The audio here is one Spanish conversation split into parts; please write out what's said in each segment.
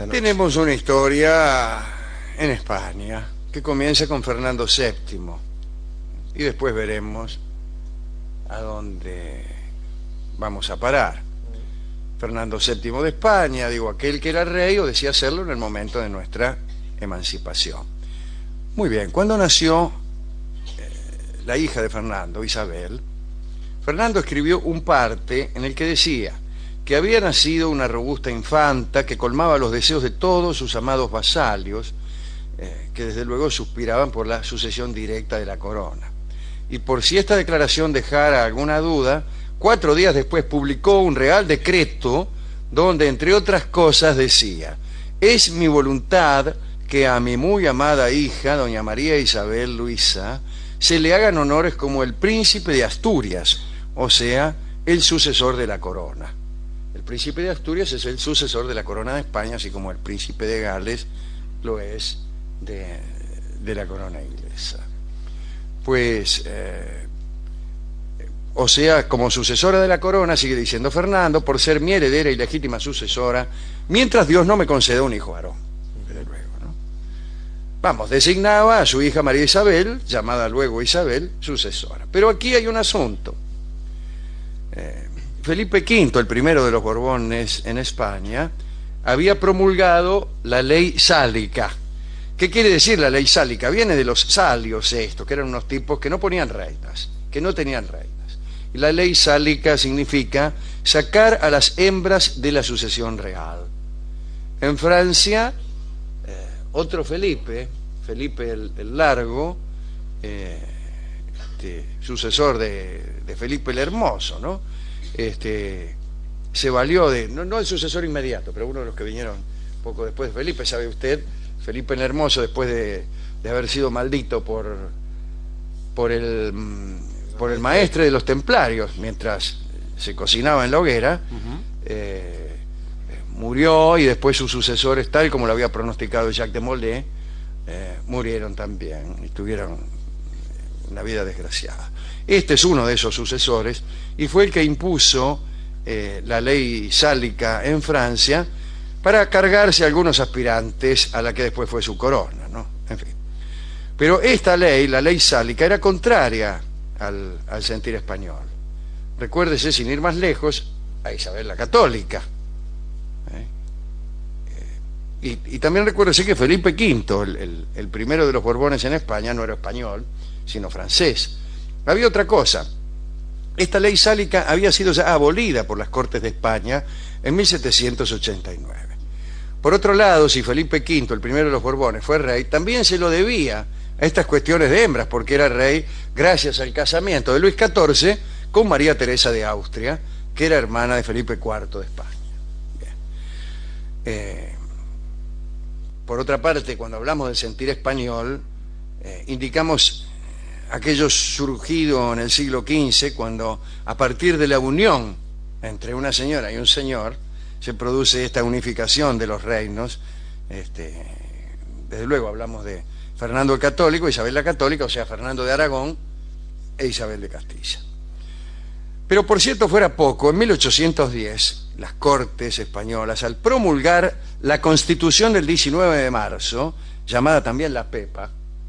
esta noche? Tenemos una historia en España que comienza con Fernando VII y después veremos a dónde vamos a parar. Fernando VII de España, digo, aquel que era rey o decía serlo en el momento de nuestra emancipación. Muy bien, cuando nació la hija de Fernando, Isabel, Fernando escribió un parte en el que decía que había nacido una robusta infanta que colmaba los deseos de todos sus amados vasalios, que desde luego suspiraban por la sucesión directa de la corona. Y por si esta declaración dejara alguna duda, 4 días después publicó un real decreto donde, entre otras cosas, decía: es mi voluntad que a mi muy amada hija, doña María Isabel Luisa, se le hagan honores como el príncipe de Asturias, o sea, el sucesor de la corona. El príncipe de Asturias es el sucesor de la corona de España, así como el príncipe de Gales lo es de la corona inglesa. Pues, o sea, como sucesora de la corona, sigue diciendo Fernando, por ser mi heredera y legítima sucesora, mientras Dios no me conceda un hijo varón. Desde luego, ¿no? Vamos, designaba a su hija María Isabel, llamada luego Isabel, sucesora. Pero aquí hay un asunto. Felipe V, el primero de los Borbones en España, había promulgado la ley sálica. ¿Qué quiere decir la ley sálica? Viene de los salios estos, que eran unos tipos que no ponían reinas, que no tenían reinas. Y la ley sálica significa sacar a las hembras de la sucesión real. En Francia, otro Felipe, Felipe el Largo, sucesor de Felipe el Hermoso, ¿no? Se valió de, no el sucesor inmediato, pero uno de los que vinieron poco después de Felipe, sabe usted, Felipe el Hermoso, después de haber sido maldito por el maestre de los templarios mientras se cocinaba en la hoguera, murió, y después sus sucesores, tal como lo había pronosticado Jacques de Molay, murieron también y tuvieron una vida desgraciada. Este es uno de esos sucesores y fue el que impuso la ley sálica en Francia para cargarse a algunos aspirantes a la que después fue su corona, ¿no? En fin. Pero esta ley, la ley sálica, era contraria al sentir español. Recuérdese, sin ir más lejos, a Isabel la Católica. Y también recuérdese que Felipe V, el primero de los Borbones en España, no era español, sino francés. Había otra cosa. Esta ley sálica había sido ya abolida por las Cortes de España en 1789. Por otro lado, si Felipe V, el primero de los Borbones, fue rey, también se lo debía a estas cuestiones de hembras, porque era rey gracias al casamiento de Luis XIV con María Teresa de Austria, que era hermana de Felipe IV de España. Bien. Por otra parte, cuando hablamos del sentir español, indicamos aquello surgido en el siglo XV, cuando a partir de la unión entre una señora y un señor se produce esta unificación de los reinos. Desde luego hablamos de Fernando el Católico, Isabel la Católica, o sea, Fernando de Aragón e Isabel de Castilla. Pero por cierto fuera poco, en 1810 las Cortes españolas, al promulgar la Constitución del 19 de marzo, llamada también la Pepa,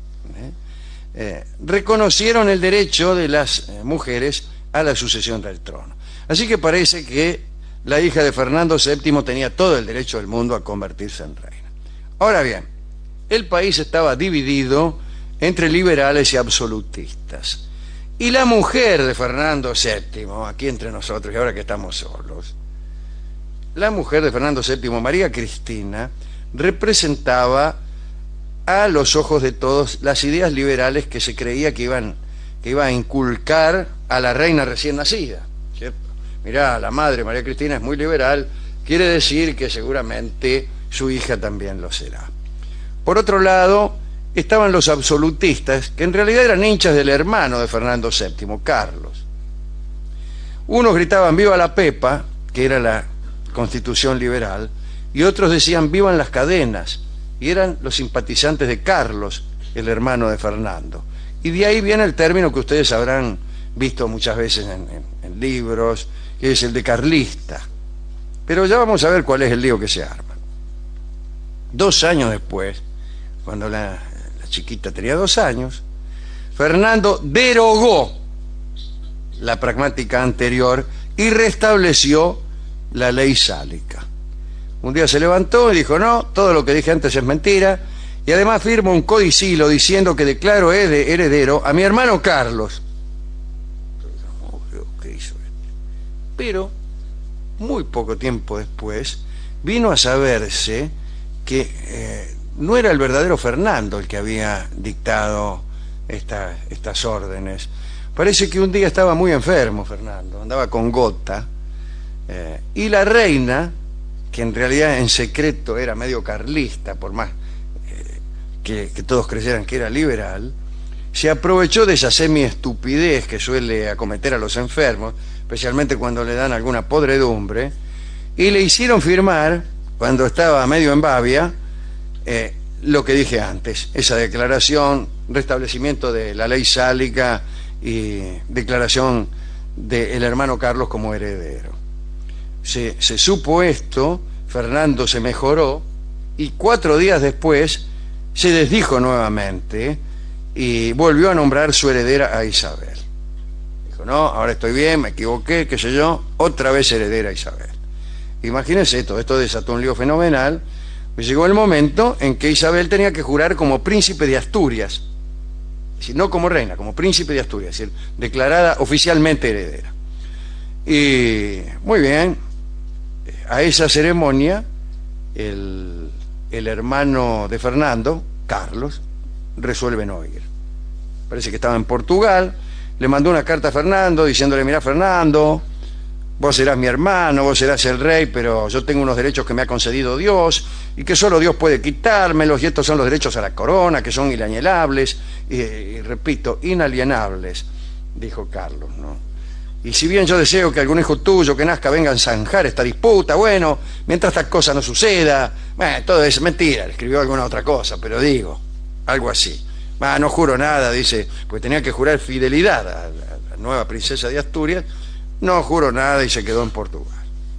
reconocieron el derecho de las mujeres a la sucesión del trono. Así que parece que la hija de Fernando VII tenía todo el derecho del mundo a convertirse en reina. Ahora bien, el país estaba dividido entre liberales y absolutistas. Y la mujer de Fernando VII, aquí entre nosotros, y ahora que estamos solos, la mujer de Fernando VII, María Cristina, representaba a los ojos de todos las ideas liberales que se creía que iba a inculcar a la reina recién nacida, ¿cierto? Mirá, la madre María Cristina es muy liberal, quiere decir que seguramente su hija también lo será. Por otro lado, estaban los absolutistas, que en realidad eran hinchas del hermano de Fernando VII, Carlos. Unos gritaban viva la Pepa, que era la Constitución liberal, y otros decían vivan las cadenas, y eran los simpatizantes de Carlos, el hermano de Fernando. Y de ahí viene el término que ustedes habrán visto muchas veces en libros, que es el de carlista. Pero ya vamos a ver cuál es el lío que se arma. 2 años después, cuando la chiquita tenía 2 años, Fernando derogó la pragmática anterior y restableció la ley sálica. Un día se levantó y dijo: no, todo lo que dije antes es mentira, y además firmo un codicilo diciendo que declaro heredero a mi hermano Carlos. ¿Qué hizo este? Pero muy poco tiempo después vino a saberse que no era el verdadero Fernando el que había dictado estas órdenes. Parece que un día estaba muy enfermo Fernando, andaba con gota, y la reina, que en realidad en secreto era medio carlista, por más que todos creyeran que era liberal, se aprovechó de esa semi-estupidez que suele acometer a los enfermos, especialmente cuando le dan alguna podredumbre, y le hicieron firmar, cuando estaba medio en babia, lo que dije antes, esa declaración, restablecimiento de la ley sálica y declaración del hermano Carlos como heredero. Se supo esto, Fernando se mejoró y 4 días después se desdijo nuevamente y volvió a nombrar su heredera a Isabel. Dijo: no, ahora estoy bien, me equivoqué, qué sé yo, otra vez heredera a Isabel. Imagínense esto desató un lío fenomenal. Pues llegó el momento en que Isabel tenía que jurar como príncipe de Asturias, es decir, no como reina, como príncipe de Asturias, es decir, declarada oficialmente heredera. Y muy bien, a esa ceremonia el hermano de Fernando, Carlos, resuelve no ir. Parece que estaba en Portugal, le mandó una carta a Fernando diciéndole: mirá, Fernando, vos serás mi hermano, vos serás el rey, pero yo tengo unos derechos que me ha concedido Dios y que solo Dios puede quitármelos, y estos son los derechos a la corona, que son inalienables, y repito, inalienables, dijo Carlos, ¿no? Y si bien yo deseo que algún hijo tuyo que nazca venga a zanjar esta disputa, bueno, mientras esta cosa no suceda, bueno, todo es mentira, le escribió alguna otra cosa, pero digo, algo así. No juro nada, dice, porque tenía que jurar fidelidad a la nueva princesa de Asturias. No juró nada y se quedó en Portugal.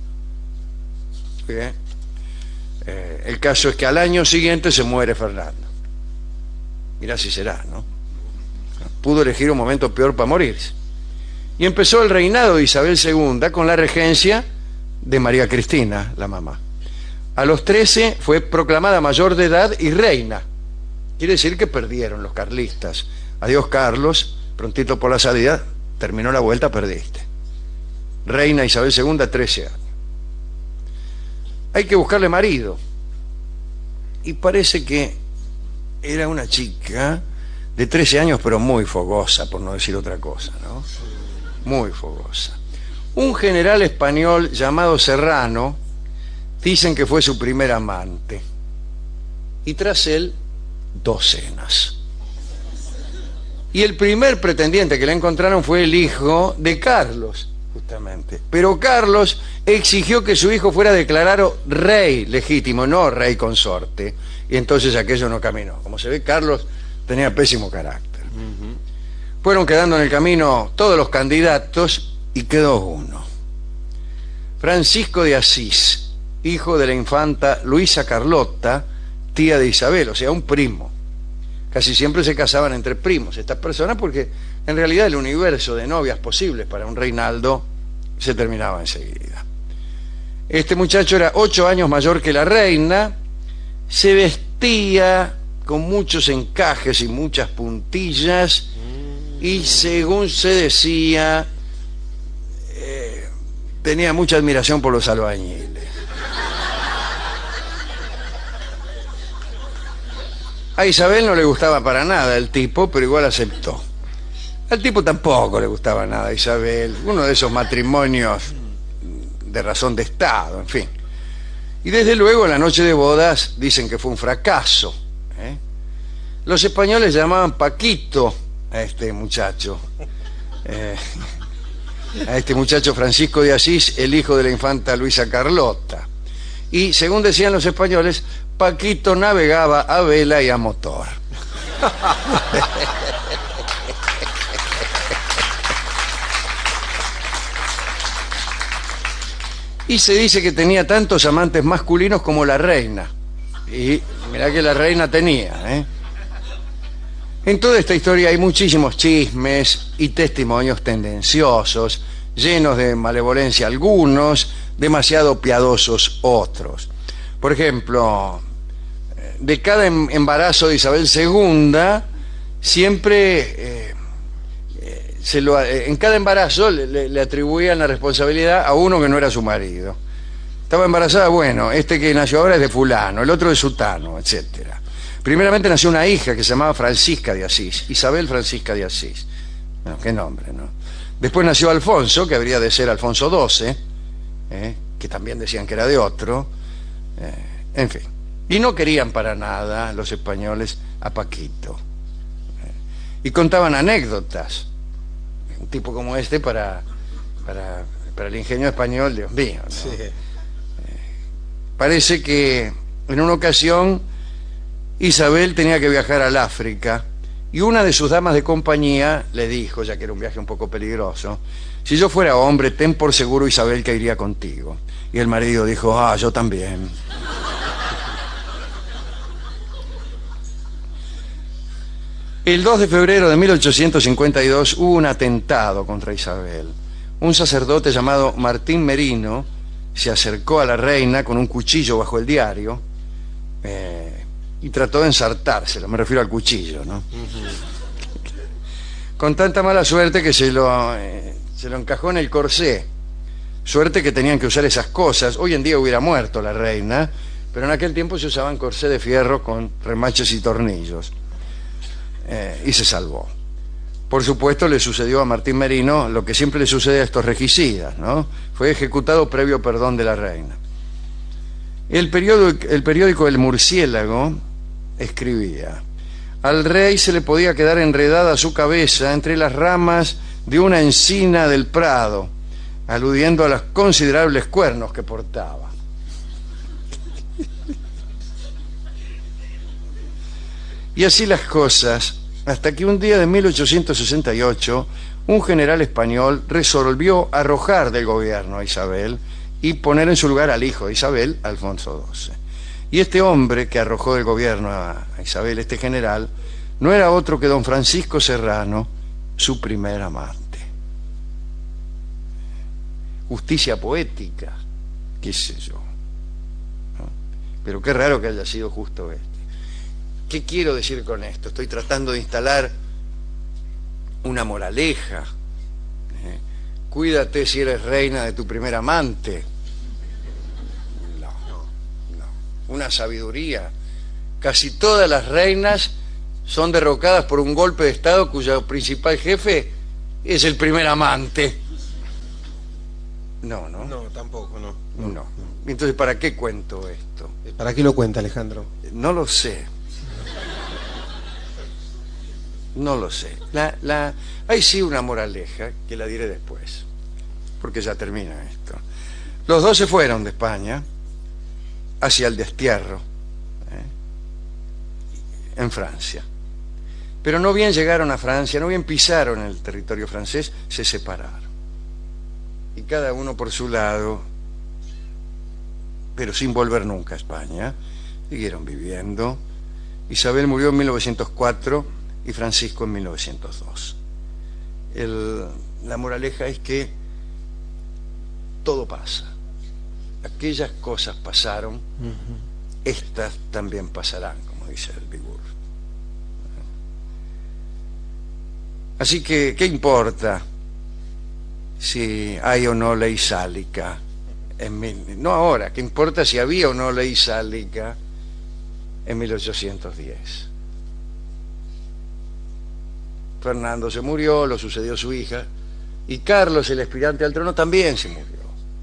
Bien. El caso es que al año siguiente se muere Fernando. Mirá si será, ¿no? Pudo elegir un momento peor para morirse. Y empezó el reinado de Isabel II con la regencia de María Cristina, la mamá. A los 13 fue proclamada mayor de edad y reina. Quiere decir que perdieron los carlistas. Adiós, Carlos, prontito por la salida, terminó la vuelta, perdiste. Reina Isabel II, 13 años. Hay que buscarle marido. Y parece que era una chica de 13 años, pero muy fogosa, por no decir otra cosa, ¿no? Muy fogosa. Un general español llamado Serrano, dicen que fue su primer amante. Y tras él, docenas. Y el primer pretendiente que le encontraron fue el hijo de Carlos, justamente. Pero Carlos exigió que su hijo fuera declarado rey legítimo, no rey consorte. Y entonces aquello no caminó. Como se ve, Carlos tenía pésimo carácter. Fueron quedando en el camino todos los candidatos y quedó uno. Francisco de Asís, hijo de la infanta Luisa Carlota, tía de Isabel, o sea, un primo. Casi siempre se casaban entre primos estas personas porque en realidad el universo de novias posibles para un reinaldo se terminaba enseguida. Este muchacho era 8 años mayor que la reina, se vestía con muchos encajes y muchas puntillas y, según se decía, tenía mucha admiración por los albañiles. A Isabel no le gustaba para nada el tipo, pero igual aceptó. Al tipo tampoco le gustaba nada a Isabel, uno de esos matrimonios de razón de Estado, en fin. Y desde luego la noche de bodas dicen que fue un fracaso. Los españoles llamaban Paquito a este muchacho. A este muchacho Francisco de Asís, el hijo de la infanta Luisa Carlota. Y según decían los españoles, Paquito navegaba a vela y a motor. Y se dice que tenía tantos amantes masculinos como la reina. Y mirá que la reina tenía, ¿eh? En toda esta historia hay muchísimos chismes y testimonios tendenciosos, llenos de malevolencia algunos, demasiado piadosos otros. Por ejemplo, de cada embarazo de Isabel II, siempre en cada embarazo le atribuían la responsabilidad a uno que no era su marido. Estaba embarazada, bueno, este que nació ahora es de fulano, el otro de sutano, etcétera. Primeramente nació una hija que se llamaba Francisca de Asís, Isabel Francisca de Asís. Bueno, qué nombre, ¿no? Después nació Alfonso, que habría de ser Alfonso XII, que también decían que era de otro. En fin. Y no querían para nada los españoles a Paquito. Y contaban anécdotas. Un tipo como este para el ingenio español, Dios mío, ¿no? Sí. Parece que en una ocasión Isabel tenía que viajar al África y una de sus damas de compañía le dijo, ya que era un viaje un poco peligroso: si yo fuera hombre, ten por seguro, Isabel, que iría contigo. Y el marido dijo: ah, yo también. El 2 de febrero de 1852 hubo un atentado contra Isabel. Un sacerdote llamado Martín Merino se acercó a la reina con un cuchillo bajo el diario y trató de ensartárselo, me refiero al cuchillo, ¿no? Con tanta mala suerte que se lo encajó en el corsé. Suerte que tenían que usar esas cosas. Hoy en día hubiera muerto la reina, pero en aquel tiempo se usaban corsé de fierro con remaches y tornillos. Y se salvó. Por supuesto, le sucedió a Martín Merino lo que siempre le sucede a estos regicidas, ¿no? Fue ejecutado previo perdón de la reina. El periódico El Murciélago escribía: al rey se le podía quedar enredada su cabeza entre las ramas de una encina del prado, aludiendo a los considerables cuernos que portaba. Y así las cosas, hasta que un día de 1868, un general español resolvió arrojar del gobierno a Isabel y poner en su lugar al hijo de Isabel, Alfonso XII. Y este hombre que arrojó del gobierno a Isabel, este general, no era otro que don Francisco Serrano, su primer amante. Justicia poética, qué sé yo, ¿no? Pero qué raro que haya sido justo este. ¿Qué quiero decir con esto? Estoy tratando de instalar una moraleja. Cuídate si eres reina de tu primer amante. No. Una sabiduría. Casi todas las reinas son derrocadas por un golpe de estado cuyo principal jefe es el primer amante. No. No, tampoco, no. Entonces, ¿para qué cuento esto? ¿Para qué lo cuenta, Alejandro? No lo sé. No lo sé. Hay sí una moraleja que la diré después, porque ya termina esto. Los dos se fueron de España hacia el destierro, en Francia. Pero no bien llegaron a Francia, no bien pisaron el territorio francés, se separaron. Y cada uno por su lado, pero sin volver nunca a España, siguieron viviendo. Isabel murió en 1904 y Francisco en 1902. La moraleja es que todo pasa. Aquellas cosas pasaron, estas también pasarán, como dice el Bigur. Así que, ¿qué importa si hay o no ley sálica? No ahora, ¿qué importa si había o no ley sálica en 1810? Fernando se murió, lo sucedió su hija, y Carlos, el aspirante al trono, también se murió.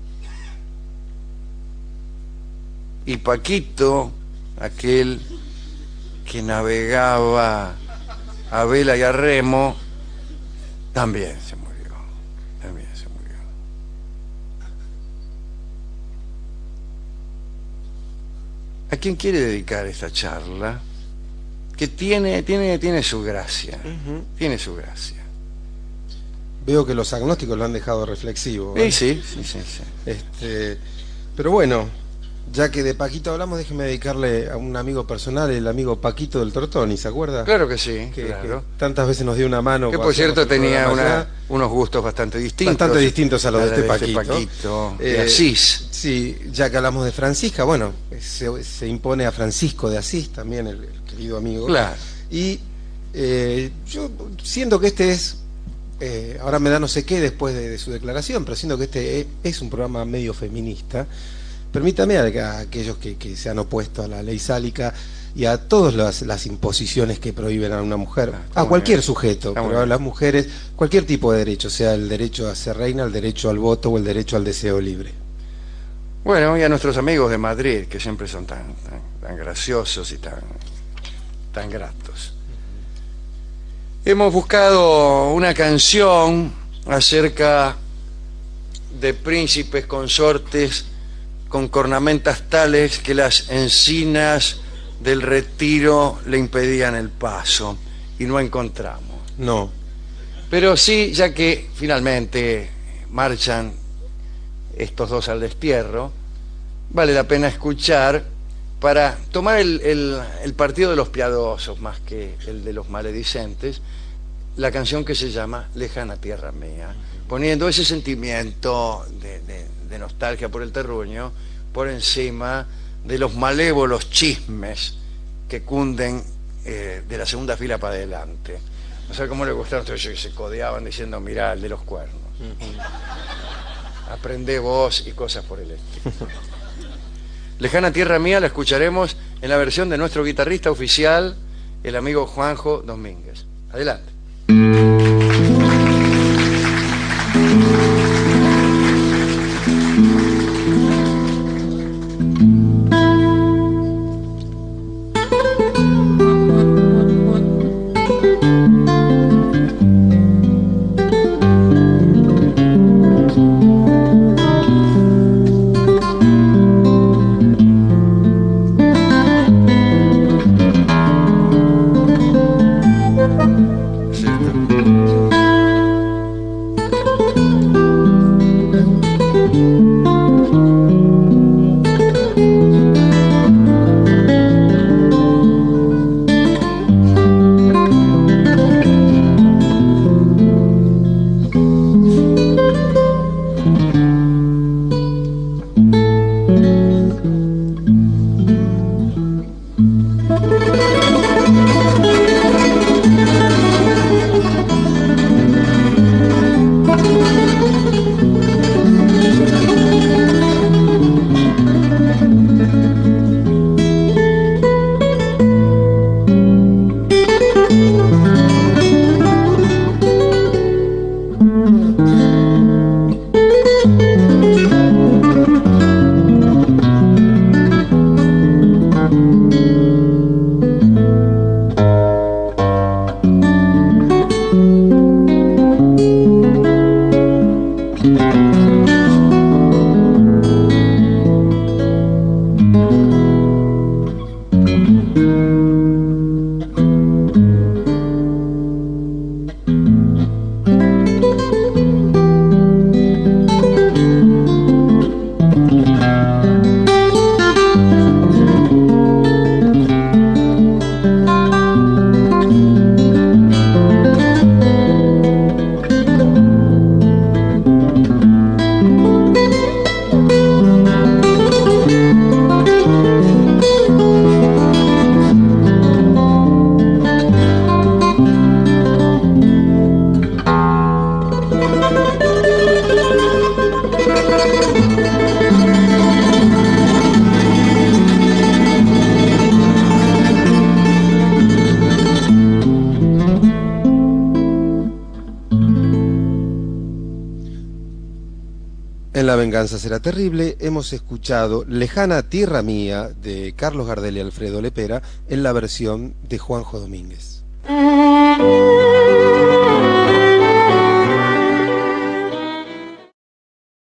Y Paquito, aquel que navegaba a vela y a remo, también se murió. ¿A quién quiere dedicar esta charla? Que tiene su gracia. Tiene su gracia. Veo que los agnósticos lo han dejado reflexivo, ¿eh? Sí. Pero bueno, Ya que de Paquito hablamos, déjeme dedicarle a un amigo personal, el amigo Paquito del Tortoni, ¿se acuerda? Claro que sí, Que claro. tantas veces nos dio una mano. Que cuando por cierto hacíamos el tenía programa allá. unos gustos bastante distintos. Bastante distintos a los de este Paquito. Paquito de Asís. Sí, ya que hablamos de Francisca, bueno, se impone a Francisco de Asís, también el querido amigo. Claro. Y yo siento que este es, ahora me da no sé qué después de su declaración, pero siento que este es un programa medio feminista. Permítame a aquellos que se han opuesto a la ley sálica y a todas las imposiciones que prohíben a una mujer, a cualquier sujeto, pero a las mujeres, cualquier tipo de derecho, sea el derecho a ser reina, el derecho al voto o el derecho al deseo libre. Bueno, y a nuestros amigos de Madrid, que siempre son tan graciosos y tan gratos. Hemos buscado una canción acerca de príncipes consortes con cornamentas tales que las encinas del Retiro le impedían el paso, y no encontramos. No. Pero sí, ya que finalmente marchan estos dos al destierro, vale la pena escuchar para tomar el partido de los piadosos más que el de los maledicentes, la canción que se llama Lejana Tierra Mía, poniendo ese sentimiento de nostalgia por el terruño por encima de los malévolos chismes que cunden de la segunda fila para adelante. No sé cómo le gustaron todos ellos que se codeaban diciendo, mirá, el de los cuernos. Aprendé vos y cosas por el estilo. Lejana Tierra Mía la escucharemos en la versión de nuestro guitarrista oficial, el amigo Juanjo Domínguez. Adelante. En La venganza será terrible hemos escuchado Lejana Tierra Mía de Carlos Gardel y Alfredo Lepera en la versión de Juanjo Domínguez.